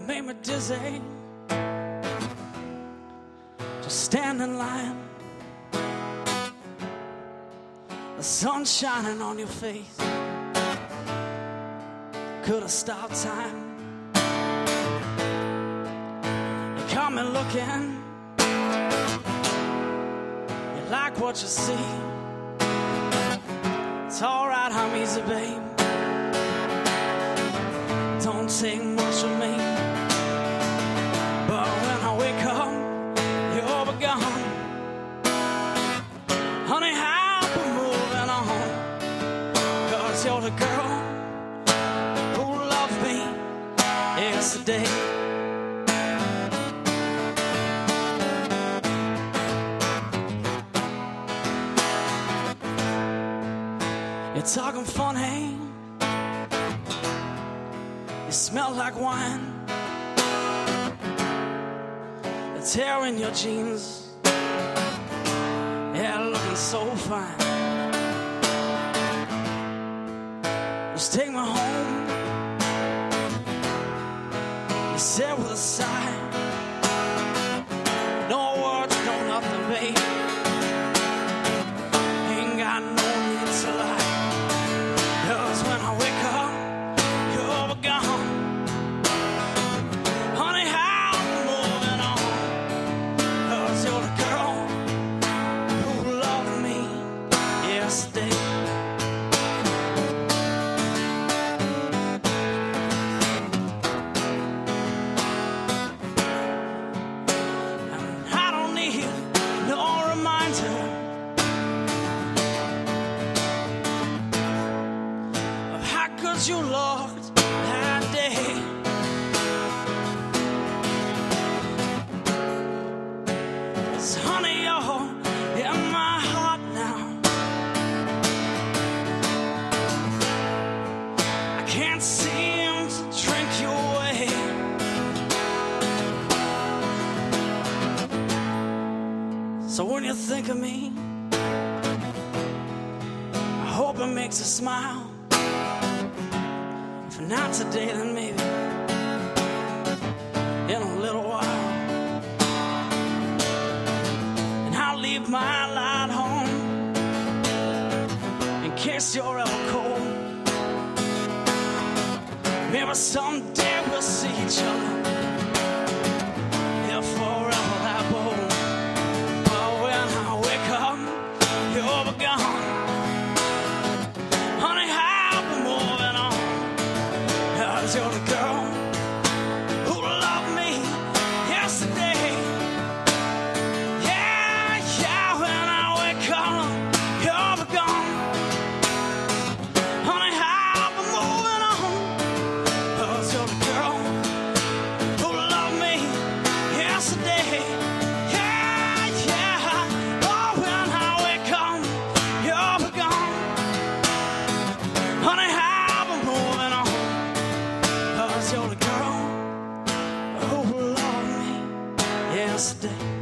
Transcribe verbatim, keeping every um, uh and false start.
made me dizzy. Just stand in line, the sun shining on your face. Could have stopped time. You caught me looking. You like what you see. It's alright, I'm easy, babe. Don't take much of me. But when I wake up, you'll be gone. Honey, I'll be moving on. Cause you're the girl who loved me yesterday. You're talking funny. You smell like wine. The tear in your jeans. Yeah, looking so fine. Just take me home. You said with a sigh. No words, no nothing, babe. Ain't got no need to lie. Cause when I wake up, you're gone. Honey, how I'm moving on. Cause you're the girl who loved me yesterday. And I don't need no reminder of how good you looked that day. Cause honey, you're in my heart now. I can't seem to drink you away. So when you think of me, I hope it makes you smile. If not today, then maybe in a little while. And I'll leave my light home in case you're ever cold. Maybe someday we'll see each other if forever that bold. But when I wake up, you'll be gone. Honey, I'll be moving on. Cause you're the girl who loved me yesterday. Yeah, yeah, when I wake up, you'll be gone. Honey, I'll be moving on. Cause you're the girl who loved me yesterday. Yeah, yeah, oh, when I wake up, you'll be gone. Honey, I'll be moving on. Cause you're the girl who loved me yesterday.